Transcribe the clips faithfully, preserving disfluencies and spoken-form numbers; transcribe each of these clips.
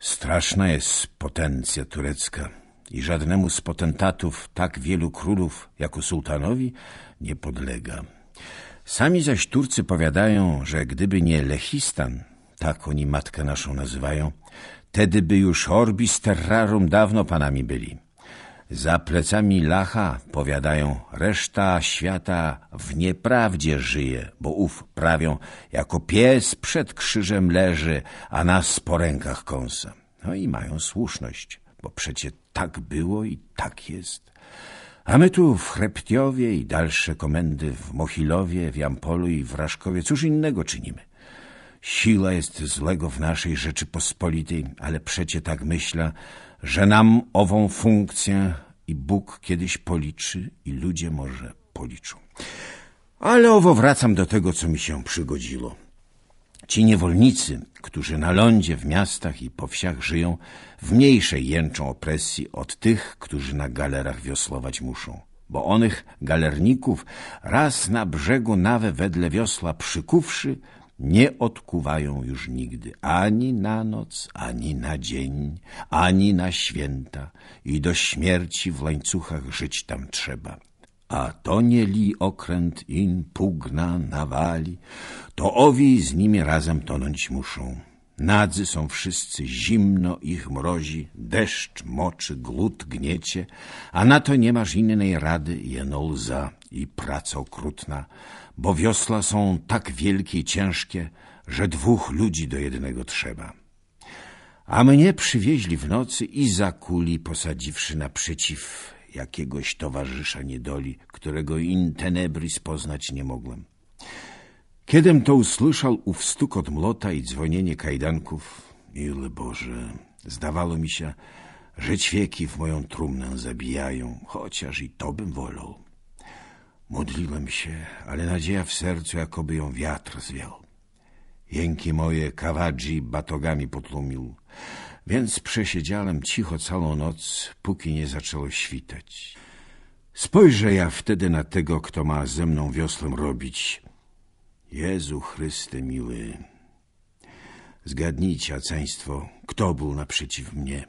Straszna jest potencja turecka i żadnemu z potentatów tak wielu królów jako sułtanowi nie podlega. Sami zaś Turcy powiadają, że gdyby nie Lechistan, tak oni matkę naszą nazywają, tedy by już orbis terrarum dawno panami byli. Za plecami Lacha, powiadają, reszta świata w nieprawdzie żyje, bo ów prawią, jako pies przed krzyżem leży, a nas po rękach kąsa. No i mają słuszność, bo przecie tak było i tak jest. A my tu w Chreptiowie i dalsze komendy w Mochilowie, w Jampolu i w Raszkowie, cóż innego czynimy? Siła jest złego w naszej Rzeczypospolitej, ale przecie tak myślę, że nam ową funkcję i Bóg kiedyś policzy i ludzie może policzą. Ale owo wracam do tego, co mi się przygodziło. Ci niewolnicy, którzy na lądzie, w miastach i po wsiach żyją, w mniejszej jęczą opresji od tych, którzy na galerach wiosłować muszą. Bo onych galerników raz na brzegu nawe wedle wiosła przykuwszy, nie odkuwają już nigdy, ani na noc, ani na dzień, ani na święta i do śmierci w łańcuchach żyć tam trzeba. A to nie li okręt in pugna nawali, to owi z nimi razem tonąć muszą. Nadzy są wszyscy, zimno ich mrozi, deszcz moczy, głód gniecie, a na to nie masz innej rady, jeno łza i praca okrutna, bo wiosła są tak wielkie i ciężkie, że dwóch ludzi do jednego trzeba. A mnie przywieźli w nocy i zakuli, posadziwszy naprzeciw jakiegoś towarzysza niedoli, którego in tenebris poznać nie mogłem. Kiedym to usłyszał ów stukot młota i dzwonienie kajdanków, ile Boże, zdawało mi się, że ćwieki w moją trumnę zabijają, chociaż i to bym wolał. Modliłem się, ale nadzieja w sercu, jakoby ją wiatr zwiał. Jęki moje kawadzi batogami potłumił, więc przesiedziałem cicho całą noc, póki nie zaczęło świtać. Spojrzę ja wtedy na tego, kto ma ze mną wiosłem robić. Jezu Chryste miły, zgadnijcie, aceństwo, kto był naprzeciw mnie?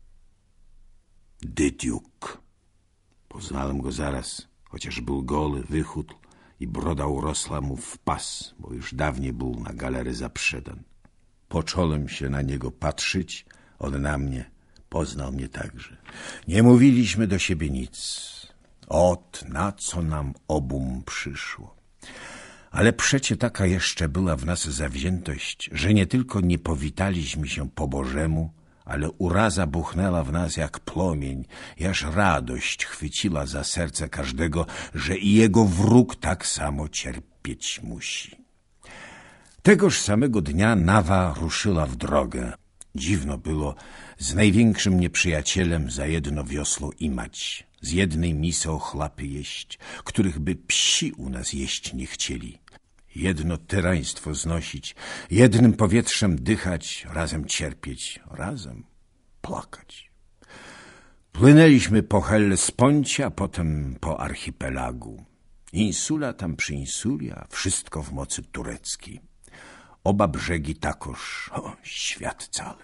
Dydiuk. Poznałem go zaraz, chociaż był goły, wychudł i broda urosła mu w pas, bo już dawniej był na galery zaprzedan. Począłem się na niego patrzyć, on na mnie, poznał mnie także. Nie mówiliśmy do siebie nic. Ot, na co nam obum przyszło. Ale przecie taka jeszcze była w nas zawziętość, że nie tylko nie powitaliśmy się po Bożemu, ale uraza buchnęła w nas jak płomień, i aż radość chwyciła za serce każdego, że i jego wróg tak samo cierpieć musi. Tegoż samego dnia Nawa ruszyła w drogę. Dziwno było z największym nieprzyjacielem za jedno wiosło imać, z jednej misy ochlapy jeść, których by psi u nas jeść nie chcieli. Jedno tyraństwo znosić, jednym powietrzem dychać, razem cierpieć, razem płakać. Płynęliśmy po Hellesponcie, a potem po archipelagu. Insula tam przy insuli, a wszystko w mocy tureckiej. Oba brzegi takoż, o, świat cały.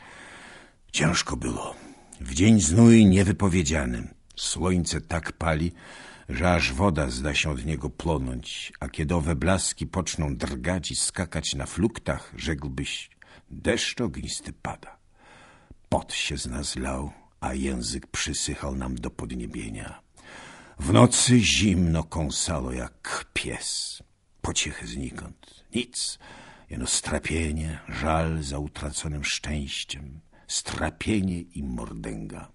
Ciężko było. W dzień znój niewypowiedziany. Słońce tak pali, że aż woda zda się od niego plonąć, a kiedy owe blaski poczną drgać i skakać na fluktach, rzekłbyś, deszcz ognisty pada. Pot się z nas lał, a język przysychał nam do podniebienia. W nocy zimno kąsało jak pies. Pociechy znikąd. Nic, jeno strapienie, żal za utraconym szczęściem, strapienie i mordęga.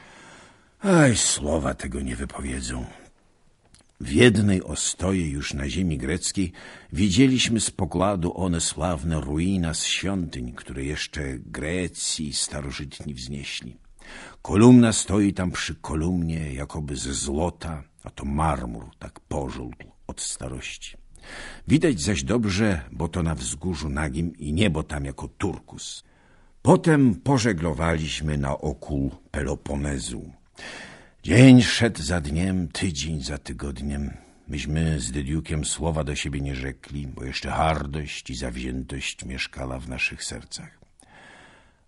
Aj, słowa tego nie wypowiedzą. W jednej ostoje już na ziemi greckiej widzieliśmy z pokładu one sławne ruiny z świątyń, które jeszcze Grecji starożytni wznieśli. Kolumna stoi tam przy kolumnie, jakoby ze złota, a to marmur tak pożółkł od starości. Widać zaś dobrze, bo to na wzgórzu nagim i niebo tam jako turkus. Potem pożeglowaliśmy na okół Peloponezu. Dzień szedł za dniem, tydzień za tygodniem. Myśmy z Dydiukiem słowa do siebie nie rzekli, bo jeszcze hardość i zawziętość mieszkała w naszych sercach.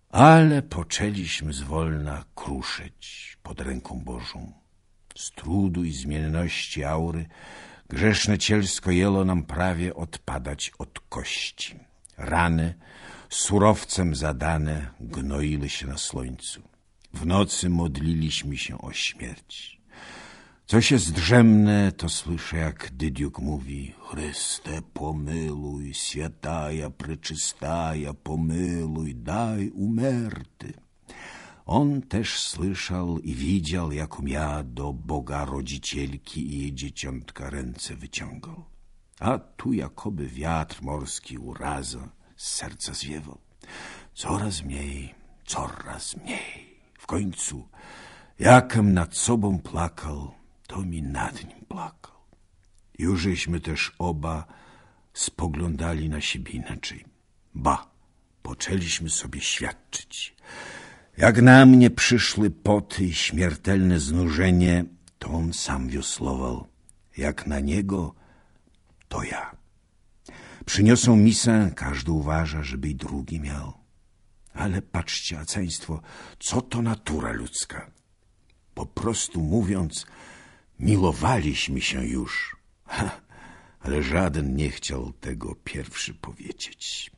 Ale poczęliśmy zwolna kruszyć pod ręką Bożą. Z trudu i zmienności aury grzeszne cielsko jęło nam prawie odpadać od kości. Rany, surowcem zadane, gnoiły się na słońcu. W nocy modliliśmy się o śmierć. Co się zdrzemnę, to słyszę, jak Dydiuk mówi: Chryste, pomyluj, świętaja, preczystaja, pomyluj, daj umerty. On też słyszał i widział, jakom ja do Boga Rodzicielki i jej dzieciątka ręce wyciągał. A tu jakoby wiatr morski uraza z serca zwiewał. Coraz mniej, coraz mniej. W końcu, jakem nad sobą plakał, to mi nad nim plakał. Jużeśmy też oba spoglądali na siebie inaczej. Ba, poczęliśmy sobie świadczyć. Jak na mnie przyszły poty i śmiertelne znużenie, to on sam wiosłował. Jak na niego, to ja. Przyniosą misę, każdy uważa, żeby i drugi miał. Ale patrzcie, aceństwo, co to natura ludzka. Po prostu mówiąc, milowaliśmy się już, ha, ale żaden nie chciał tego pierwszy powiedzieć.